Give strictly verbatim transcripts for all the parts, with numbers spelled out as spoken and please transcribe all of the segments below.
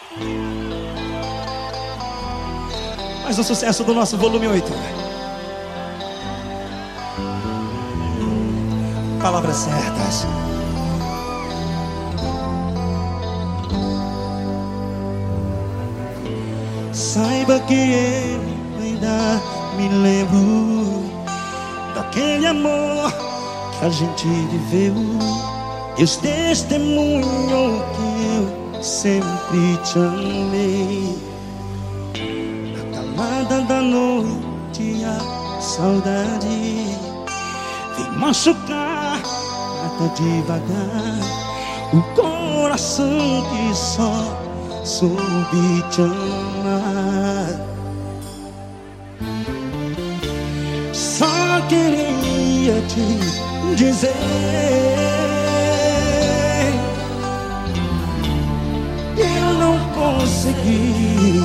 Mais um sucesso do nosso volume oito. Palavras certas. Saiba que eu ainda me lembro daquele amor que a gente viveu. Deus testemunhou que eu sempre te amei. Na calada da noite a saudade vem machucar até devagar o coração que só soube te amar. Só queria te dizer, eu não consegui.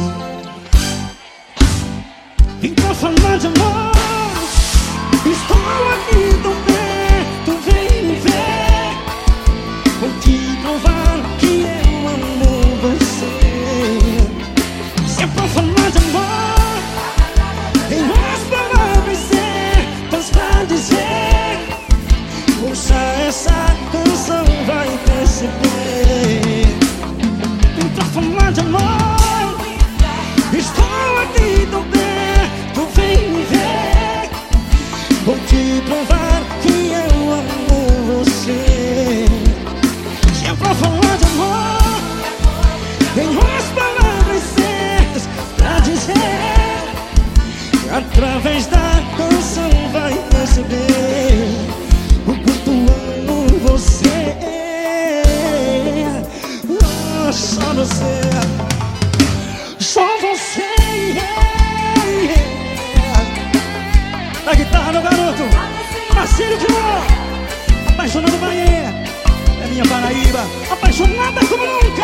Vim pra falar de amor, estou aqui tão perto, vem me ver. Vou te provar que eu amo você. Se é pra falar de amor, tenho as palavras certas pra dizer. Ouça essa canção, vai perceber. Vim pra falar de amor, estou aqui tão perto, vem me ver. Vou te provar que eu amo você. Se é pra falar de amor, tenho as palavras certas pra dizer. Através da canção vai perceber o quanto amo você. Oh, só você, só você, yeah, yeah. Na guitarra, meu garoto, Marcelo de novo. Apaixonado Bahia, é minha Paraíba, apaixonada como nunca.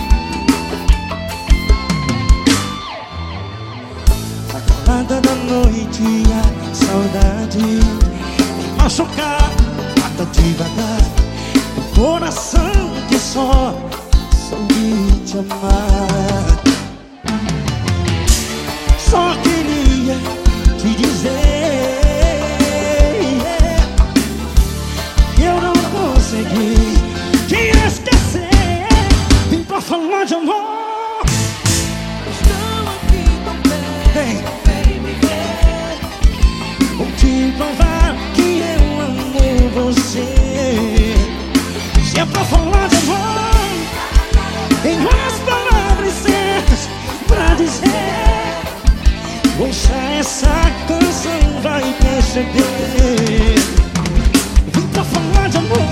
A calada da noite, a saudade vem machucar até devagar o coração que só soube te amar. Só queria te dizer, eu não consegui te esquecer. Vim pra falar de amor, estou aqui tão perto, vem, vem me ver. Vou te provar que eu amo você. Se é pra falar de amor, tenho as palavras certas pra dizer. Ouça essa canção, vai perceber. Vim pra falar de amor,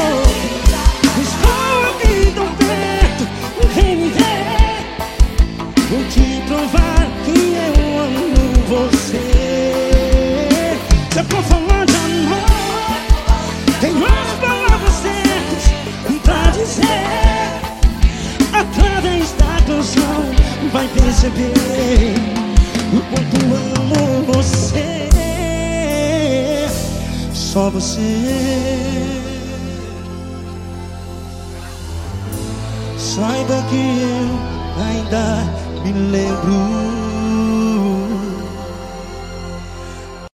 estou aqui tão perto, vem me ver. Vou te provar que eu amo você. Se é pra falar de amor, tenho as palavras certas pra dizer. Através da canção vai perceber o quanto amo você. Só você. Saiba que eu ainda me lembro